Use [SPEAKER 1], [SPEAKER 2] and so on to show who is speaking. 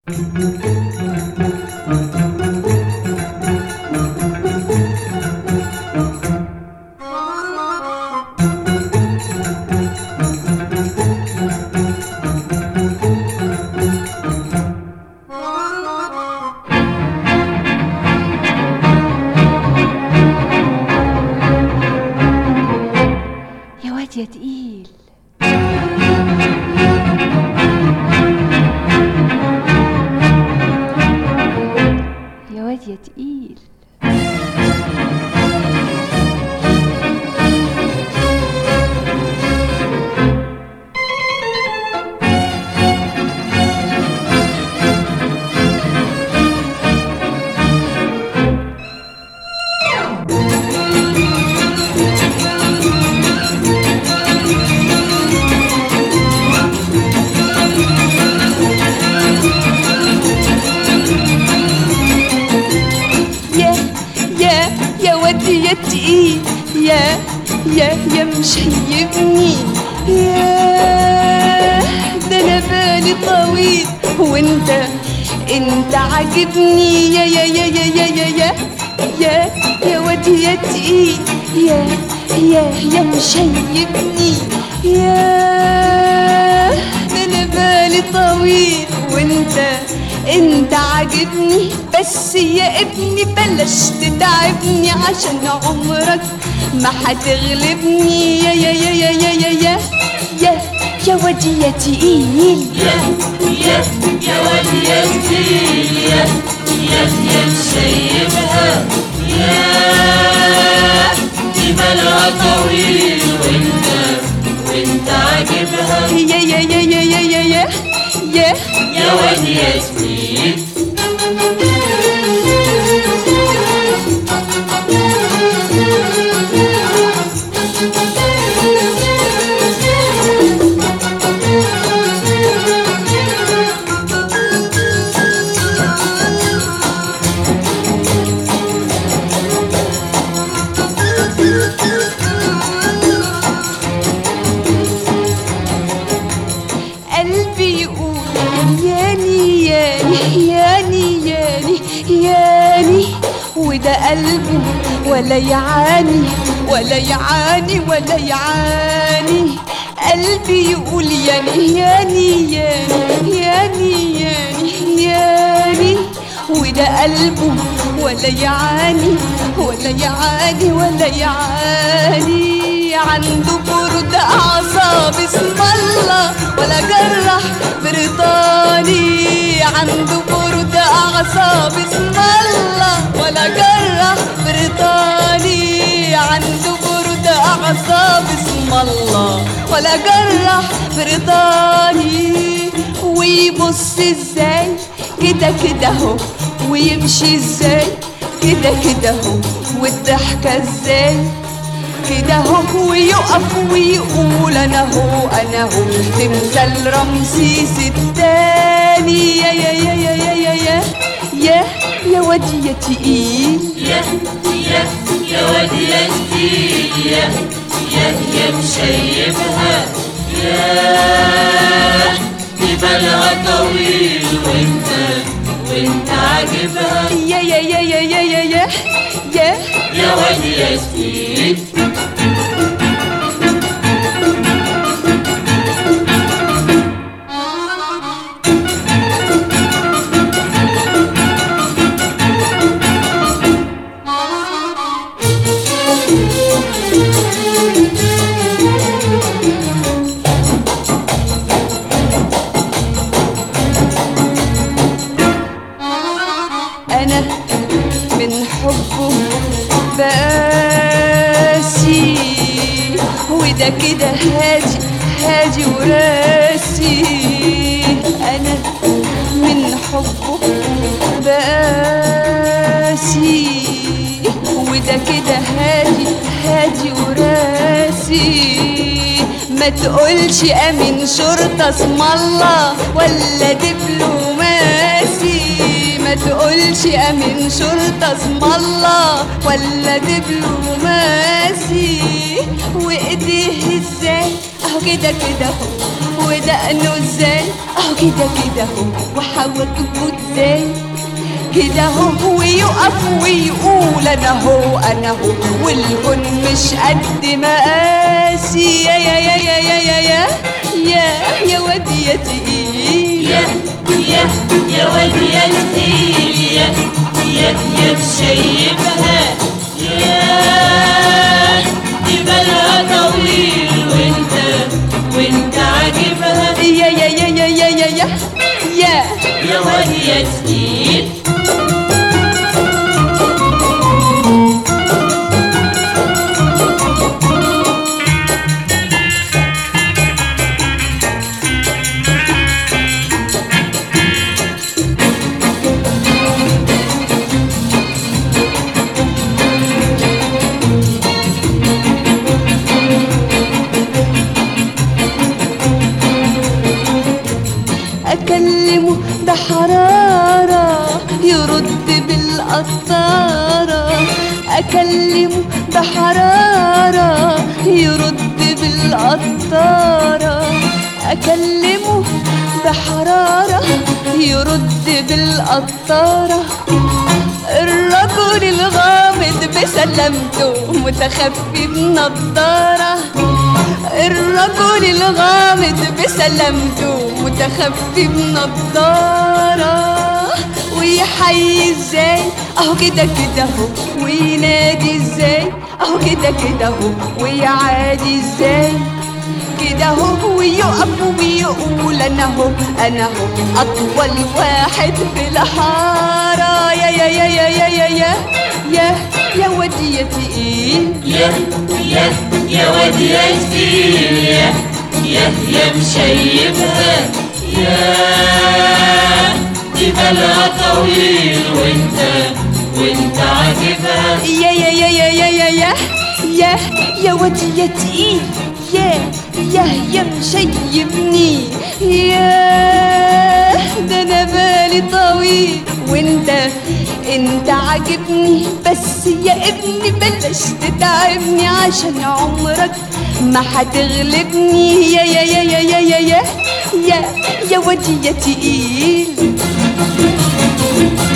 [SPEAKER 1] يا واد يا تقيل، يا واد يا تقيل. يا ودي يا تقيل، يا مشيبني، يا ده انا بالي طويل وانت عاجبني، يا ودي يا تقيل، يا مشيبني، يا ده انا بالي طويل وانت عاجبني. بس يا ابني بلاش تتعبني عشان عمرك ما هتغلبني، يا ودي يا تقيل،
[SPEAKER 2] يا ودي يا تقيل، يا مشيبها، دي بالها طويل وانت عاجبها، يا ودي يا تقيل.
[SPEAKER 1] قلبي يقول ياني ياني ياني ياني ياني، وده قلبه ولا يعاني ولا يعاني ولا يعاني. قلبي يقول ياني ياني ياني ياني ياني ياني، وده قلبه ولا يعاني ولا يعاني ولا يعاني. عنده برد أعصاب اسم الله ولا جرح بريطاني، عنده برد أعصاب اسم الله ولا جرح بريطاني، عنده برد أعصاب اسم الله ولا جرح بريطاني. ويبص ازاي كده كده هو، ويمشي ازاي كده كده هو، والضحكة ازاي كده هو، ويقف ويقول انا هو تمثال رمسيس التاني، يا ودي يا تقيل،
[SPEAKER 2] يا ودي يا تقيل، يا مشيبها، دي بالها طويل وانت عاجبها، يا ودي يا تقيل.
[SPEAKER 1] أنا من حبه بقاسي، وده كده هادي هادي وراسي. أنا من حبه بقاسي، وده كده هادي هادي وراسي. ما تقولش أمين شرطة اسم الله ولا دبلوماسي، ما تقولش أمين شرطة اسم الله ولا دبلوماسي. وإيديه ازاي اهو كده كده اهو ودقنه ازاي اهو كده كده اهو وحواجبه ازاي كده اهو ويقف ويقول انا هو انا هو والكون مش قد مقاسي يا يا يا يا يا يا يا يا يا واد يا تقيل
[SPEAKER 2] يا واد يا تقيل يا مشيبها يا دي بالها طويل وانت عاجبها
[SPEAKER 1] يا يا يا يا يا يا يا
[SPEAKER 2] يا واد يا تقيل
[SPEAKER 1] أكلمه ده حرارة يرد بالقطارة أكلمه ده حرارة يرد بالقطارة أكلمه ده حرارة يرد بالقطارة الرجل الغامض بسلامته متخفي بنضارة الرجل الغامض بسلامته متخفي بنضارة ويحيي ازاي اهو كده كده اهو وينادي ازاي اهو كده كده اهو ويعادي ازاي كده اهو ويقف ويقول انا هو انا هو اطول واحد في الحاره يا يا يا يا يا يا يا يا يا ودي يا تقيل
[SPEAKER 2] يا واد يا تقيل يا مشيبها يا دي بالها طويل وانت عاجبها
[SPEAKER 1] يا يا يا يا يا يا يا يا يا ودي يا تقيل يا مشيبني يا ده انا بالي طويل انت عاجبني بس يا ابني بلاش تتعبني عشان عمرك ما هتغلبني يا يا يا يا يا يا يا يا ودي يا تقيل